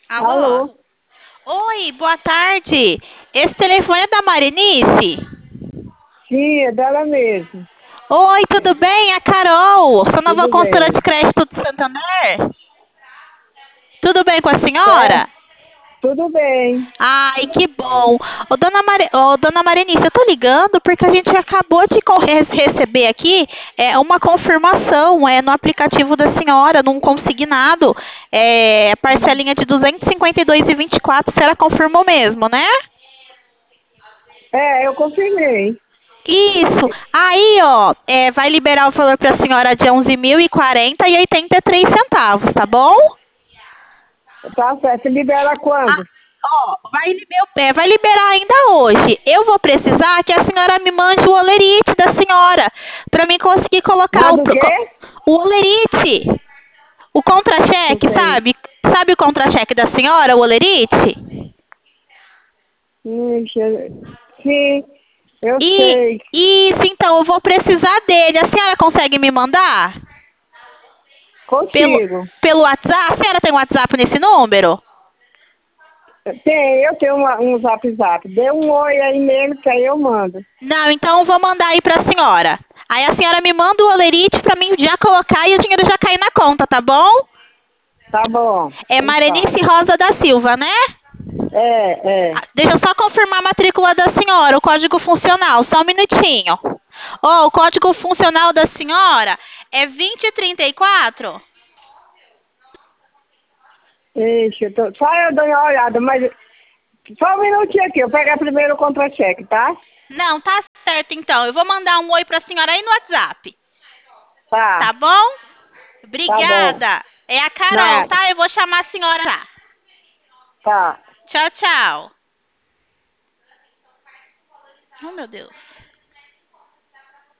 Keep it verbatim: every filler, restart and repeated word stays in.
Alô? Alô? Oi, boa tarde. Esse telefone é da Marinice? Sim, é dela mesmo. Oi, tudo bem? É a Carol, sua nova Tudo consultora de bem. crédito do Santander. Tudo bem com a É, senhora? tudo bem. Ai, que bom. Ô, dona, Mari... Ô, dona Marinice, eu tô ligando porque a gente acabou de co- re- receber aqui é, uma confirmação é, no aplicativo da senhora, num consignado, é, parcelinha de duzentos e cinquenta e dois e vinte e quatro. A senhora confirmou mesmo, né? É, eu confirmei. Isso. Aí, ó, é, vai liberar o valor para a senhora de onze mil e quarenta e oitenta e três centavos, tá bom? Tá certo. Libera Ah, quando? ó, vai, liber- é, vai liberar ainda hoje. Eu vou precisar que a senhora me mande o olerite da senhora para mim conseguir colocar o, Manda o pro- co- quê? o olerite, o Não contra-cheque, sei. sabe? Sabe o contra-cheque da senhora, o olerite? Hum, deixa- Sim, eu E sei. isso, então, eu vou precisar dele. A senhora consegue me mandar? Pelo, Consigo. pelo WhatsApp? A senhora tem WhatsApp nesse número? Tem, eu tenho uma- um zap zap. Dê um oi aí mesmo que aí eu mando. Não, então eu vou mandar aí pra senhora. Aí a senhora me manda o olerite pra mim já colocar e o dinheiro já cair na conta, tá bom? Tá bom. É Então tá. Marenice Rosa da Silva, né? É, é. Ah, deixa eu só confirmar a matrícula da senhora, o código funcional, só um minutinho. Ó, o código funcional da senhora é vinte e trinta e quatro? Ixi, eu tô... Só eu dou uma olhada, mas só um minutinho aqui. Eu pego primeiro o contra-cheque, tá? Não, tá certo então. Eu vou mandar um oi pra senhora aí no WhatsApp. Tá, Tá bom? tá bom. Obrigada. É a Carol, Nada. tá? Eu vou chamar a senhora já. Tá. Tchau, tchau. Oh, meu Deus.